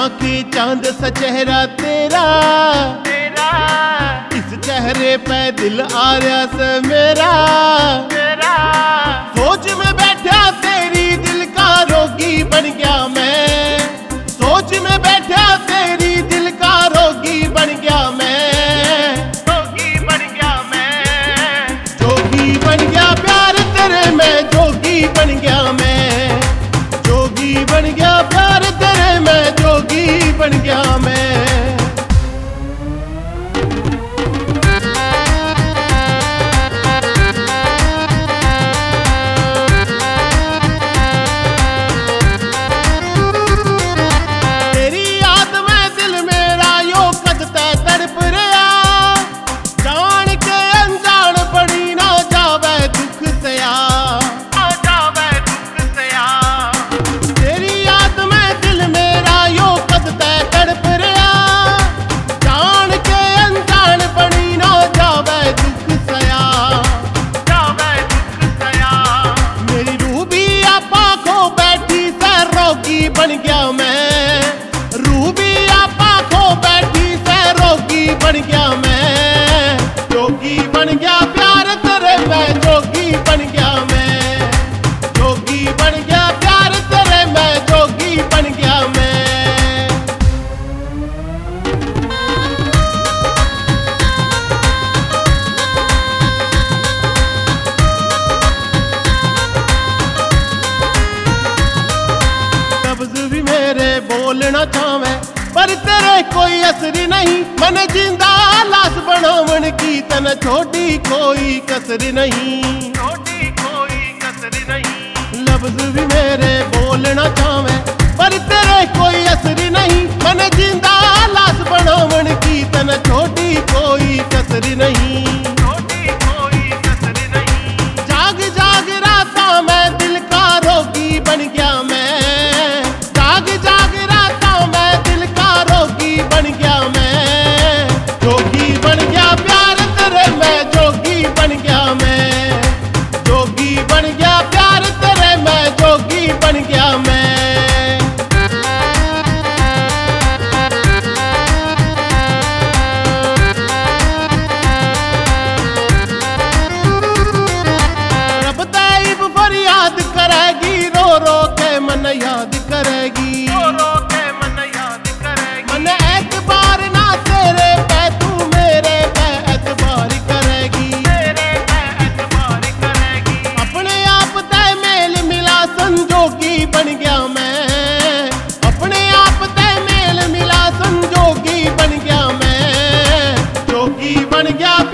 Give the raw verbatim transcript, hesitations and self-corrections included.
आंखें चांद सा चेहरा तेरा, तेरा इस चेहरे पे दिल आ रहा से मेरा, मेरा सोच में बैठा तेरी दिल का रोगी बन गया मैं, सोच में बैठा तेरी दिल का रोगी बन गया मैं, रोगी बन गया मैं, जोगी बन गया प्यार तेरे में, जोगी बन गया मैं, जोगी बन गया प्यार तेरे में, जोगी बन गया मैं। बन गया मैं रूबी आपा खो बैठी से रोगी बन गया मैं, जोगी बन गया प्यार तेरे में, जोगी बन गया मैं, जोगी बन गया प्यार तेरे में, जोगी बन गया मैं। बोलना चाहे पर तेरे कोई असर नहीं, मन जिंदा लाश बनावन की तन छोटी कोई कसर नहीं, छोटी कोई कसर नहीं। लफ्ज भी मेरे बोलना चाहे पर तेरे कोई असर नहीं, मन जिंदा लाश बनावन की तन छोटी कोई कसर नहीं, छोटी कोई कसर नहीं। जाग जाग राता मैं दिल का रोगी बन गया मैं, जाग जाग बन गया मैं, जोगी बन गया प्यार तेरे में, जोगी बन गया मैं, जोगी बन गया प्यार तेरे में, जोगी बन गया मैं। रब तैब फरियाद करेगी, रो रो के मन याद करेगी, रो रो के मन याद करेगी, मन एतबार ना तेरे पे तू मेरे पे एतबार करेगी, तेरे पे एतबार करेगी। अपने आप तय मेल मिला संजोगी बन गया मैं, अपने आप तय मेल मिला संजोगी बन गया मैं, जोगी बन गया